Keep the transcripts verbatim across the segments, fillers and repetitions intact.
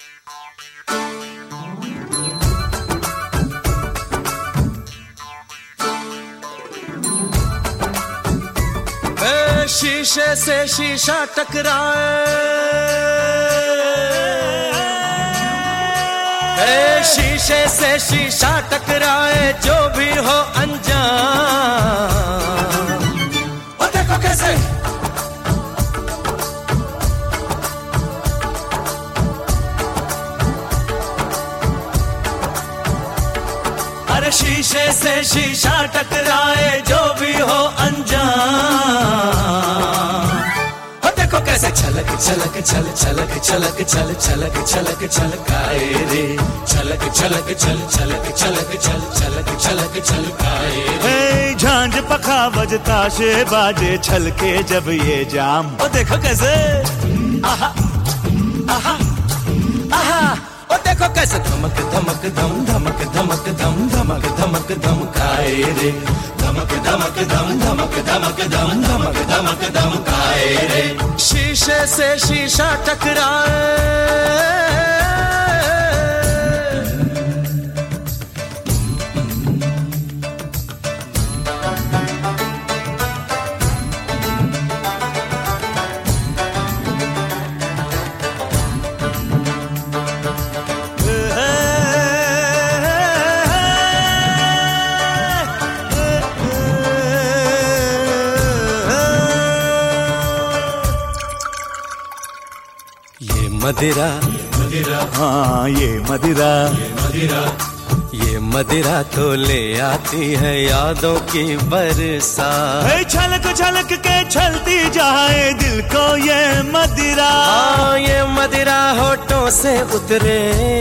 शीशे से शीशा टकराए, शीशे से शीशा टकराए, जो भी हो अनजान। और देखो कैसे अरे शीशे से शीशा टकराए, जो भी हो अनजान। देखो कैसे छलक छलक छल छलक छलक छल छलक छलक छलकाए रे, छलक छलक छल छलक छलक छल छलक छलक छलकाए रे। झांझ पखा बजता से बाजे छलके जब ये जाम। ओ देखो कैसे आहा आहा आहा, ओ देखो कैसे धमक धमक धम धमक धमक धम धमक धमक धमकाए रे, धमक धमक धम धमक धमक धम धमक धमक धमकाए रे। शीशे से शीशा टकराए, मदिरा मदिरा हाँ ये मदिरा ये मदिरा ये मदिरा तो ले आती है यादों की बरसात। छलक छलक के छलती जाए दिल को ये मदिरा। हाँ ये मदिरा होठों से उतरे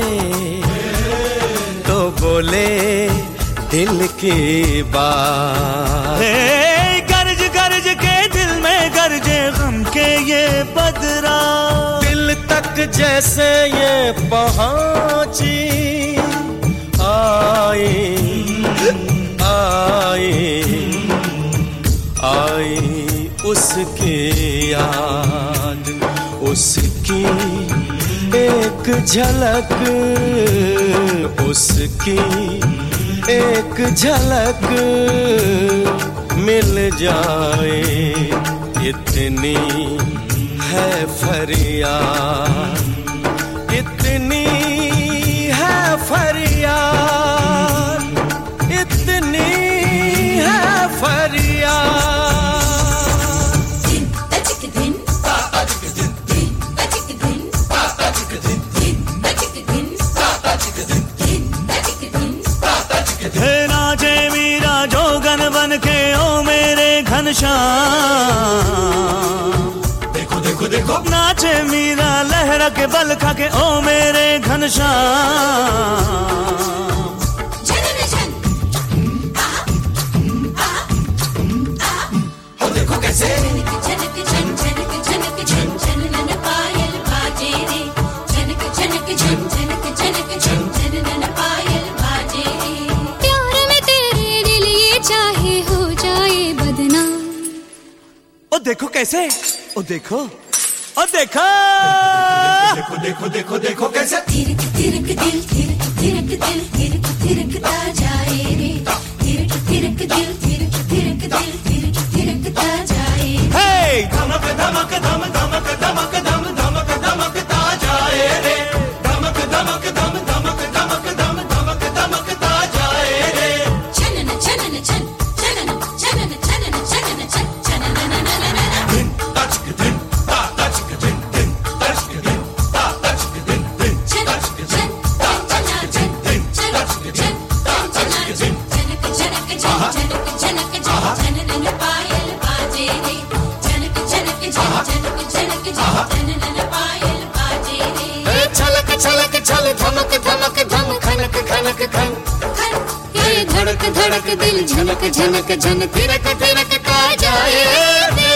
तो बोले दिल की बात। गरज गरज के दिल में गरजे गम के ये बदरा, तक जैसे ये पहुंची आई आई आई उसकी याद, उसकी एक झलक, उसकी एक झलक मिल जाए, इतनी है फरियाद, इतनी है फरियाद, इतनी है फरियाद। दिन अचिक दिन अचिक दिन दिन अचिक दिन अचिक दिन दिन अचिक दिन अचिक दिन दिन अचिक दिन अचिक दिन। नाचे मीरा जोगन बन के ओ मेरे घनश्याम। देखो देखो नाचे मीरा लहरा के बल खा के ओ मेरे घनश्याम। और देखो कैसे झनक झनक झन झनक झनक झन झनन पायल बाजे रे, झनक झनक झन झनक झनक झन झनन पायल बाजे रे। प्यार में तेरे दिल ये चाहे हो जाए बदनाम। ओ देखो कैसे, ओ देखो ओ देखो देखो देखो देखो देखो कैसे थिरक थिरक दिल थिरक थिरक दिल थिरक थिरकता जाए रे, थिरक थिरक दिल थिरक थिरक दिल थिरक थिरकता जाए। हे धमक धमक धम धमक धमक धम धमक धमकता जाए रे, धमक धमक धम धमक धमक धम धमक धमकता जाए रे। छनन छनन छन छनन छनन छनन छनन छन छनन दिन तचक दिन ता तचक दिन दिन तचक दिन ता तचक दिन दिन तचक दिन ता तचक दिन दिन तचक दिन ता तचक दिन। झनक झनक झन झनक झनक झन झनन पायल बाजे रे, झनक झनक झन झनक झनक झन झनन पायल बाजे रे। छलक छलक छल धमक धमक धम खनक खनक खन खन ये धड़क धड़क दिल झनक झनक झन थिरक थिरक का जाए रे।